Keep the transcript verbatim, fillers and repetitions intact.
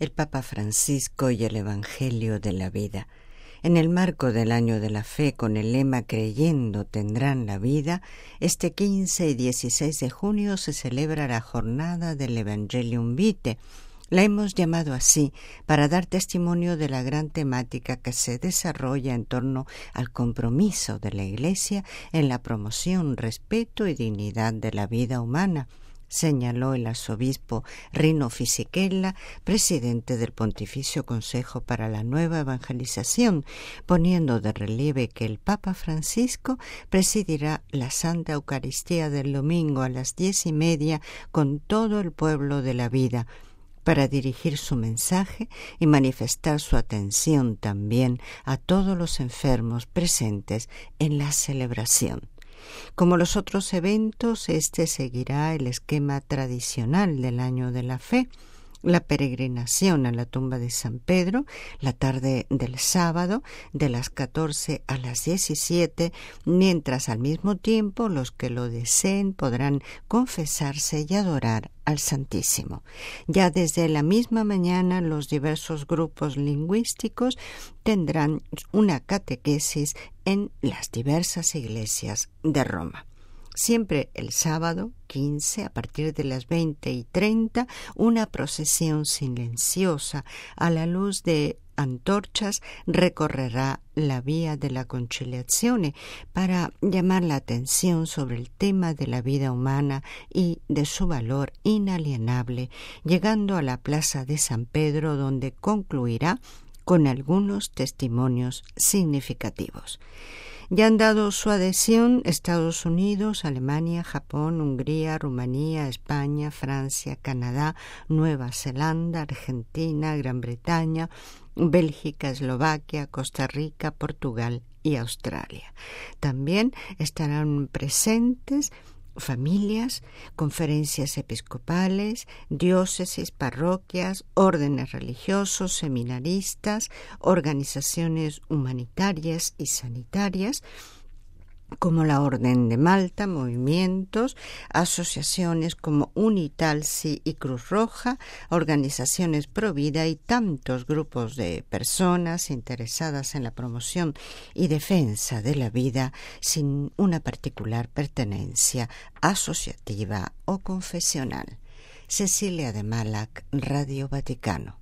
el Papa Francisco y el Evangelio de la vida. En el marco del Año de la Fe, con el lema Creyendo tendrán la vida, este quince y dieciséis de junio se celebra la jornada del Evangelium Vitae. La hemos llamado así para dar testimonio de la gran temática que se desarrolla en torno al compromiso de la Iglesia en la promoción, respeto y dignidad de la vida humana, señaló el arzobispo Rino Fisichella, presidente del Pontificio Consejo para la Nueva Evangelización, poniendo de relieve que el Papa Francisco presidirá la Santa Eucaristía del domingo a las diez y media con todo el pueblo de la vida, para dirigir su mensaje y manifestar su atención también a todos los enfermos presentes en la celebración. Como los otros eventos, este seguirá el esquema tradicional del Año de la Fe: la peregrinación a la tumba de San Pedro, la tarde del sábado, de las catorce a las diecisiete, mientras al mismo tiempo los que lo deseen podrán confesarse y adorar al Santísimo. Ya desde la misma mañana los diversos grupos lingüísticos tendrán una catequesis en las diversas iglesias de Roma. Siempre el sábado quince, a partir de las veinte y treinta, una procesión silenciosa a la luz de antorchas recorrerá la vía de la Conciliazione para llamar la atención sobre el tema de la vida humana y de su valor inalienable, llegando a la plaza de San Pedro, donde concluirá con algunos testimonios significativos. Ya han dado su adhesión Estados Unidos, Alemania, Japón, Hungría, Rumanía, España, Francia, Canadá, Nueva Zelanda, Argentina, Gran Bretaña, Bélgica, Eslovaquia, Costa Rica, Portugal y Australia. También estarán presentes familias, conferencias episcopales, diócesis, parroquias, órdenes religiosos, seminaristas, organizaciones humanitarias y sanitarias, como la Orden de Malta, movimientos, asociaciones como Unitalsi y Cruz Roja, organizaciones pro vida y tantos grupos de personas interesadas en la promoción y defensa de la vida sin una particular pertenencia asociativa o confesional. Cecilia de Malac, Radio Vaticano.